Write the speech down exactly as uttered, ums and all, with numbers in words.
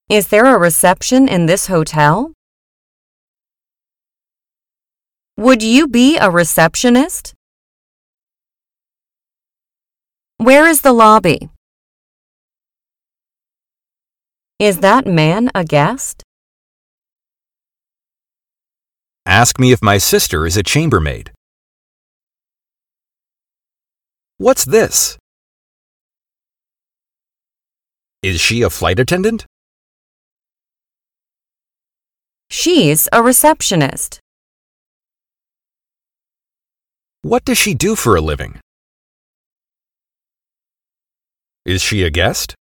Is there a reception in this hotel? Would you be a receptionist? Where is the lobby? Is that man a guest? Ask me if my sister is a chambermaid. What's this? Is she a flight attendant? She's a receptionist. What does she do for a living? Is she a guest?